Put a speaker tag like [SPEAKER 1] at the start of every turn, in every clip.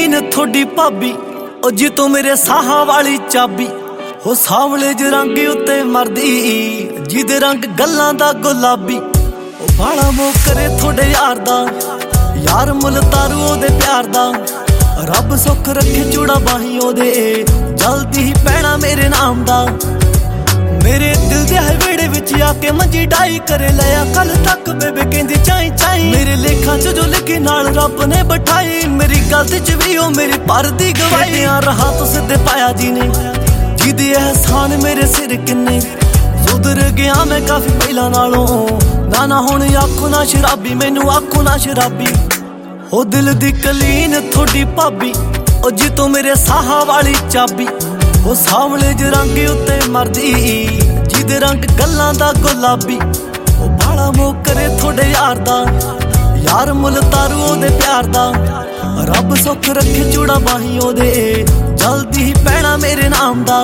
[SPEAKER 1] कलीन थोड़ी भाभी ओ जी तो मेरे साहां वाली चाबी हो सावले ज रंग उत्ते मरदी जिदे रंग गल्लां दा गुलाबी ओ बाला मोह करे थोड़े यार दा यार मुल तारू ओदे प्यार दा रब सुख रखे चूड़ा बाही ओदे जल्दी ही पैना मेरे नाम दा मेरे दिल दे वेड़े विच आके मंजी डाई करे लिया कल तक बेबे कहंदी चाई चाई मेरे लेखा च जो लिखी नाल रब ने बिठाई मेरी गलती च भी ओ मेरी पर दी गवाई रहा तो सिद्धे पाया जी ने जिदे एहसान मेरे सिर किन्ने सुधर गया मैं काफी पहला नालों ना हुण आखो ना शराबी मैनू आखो ना शराबी ओ दिल दी कलीन थोड़ी भाभी ओ जी तो मेरे साहां वाली चाबी ओ सावले ज रंग उत्ते मरदी जिदे रंग गल्लां दा गुलाबी ओ बाला मोह करे थोड़े यार दा यार मुल तारू ओदे प्यार दा रब सुख रखे चूड़ा बाही ओदे जल्दी ही पैना मेरे नाम दा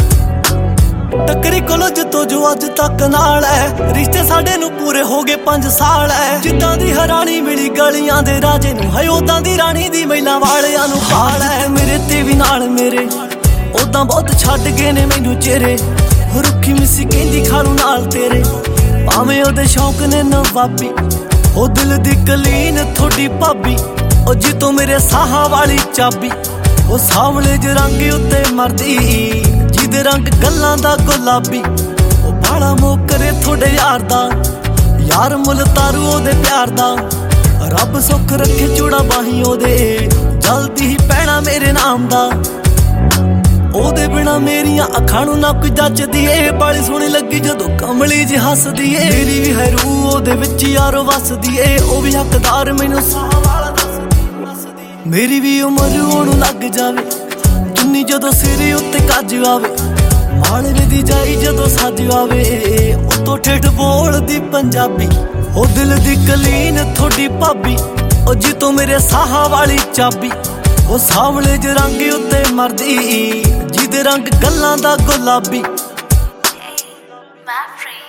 [SPEAKER 1] टकरी कॉलेज तो जो अज तक नाल है रिश्ते साडे नू पूरे हो गए 5 साल है जिद्दां दी हरानी मिली गलियां दे राजे नू है उदां दी रानी दी महिला वालियां नू हाल है मेरे ते भी नाल मेरे उदां बहुत छड्ड गए ने मैनू चेहरे रुखी मिसी कहंदी खालू नाल तेरे भावें ओदे शौक ने नवाबी ओ दिल दी कलीन थोड़ी भाभी ओ जी तो मेरे साहां वाली चाबी ओ सावले ज रंग उत्ते मरदी जिदे रंग गल्लां दा गुलाबी ओ बाला मोह करे थोड़े यार दा यार मुल तारू ओदे प्यार दा रब सुख रखे चूड़ा बाही ओदे जल्दी ही पैना मेरे नाम दा ओदे बिना मेरियां अखां नू ना कोई जचदी ए बाली सोहनी लगी जदों कमली जी हसदी ए मेरी भी है रूह ओदे विच यारो वसदी ए ओ भी हकदार मैनू साह वाला दसदी मेरी भी उम्र ओनू लग जावे चुन्नी जदों सिरे उत्ते कज आवे माणवे दी जाई जदों सज आवे उतों ठेठ बोलदी पंजाबी ओ दिल दी कलीन थोड़ी भाभी ओ जी तो मेरे साहां वाली चाबी ओ सावले ज रंग उत्ते मरदी जिदे रंग गल्लां दा गुलाबी।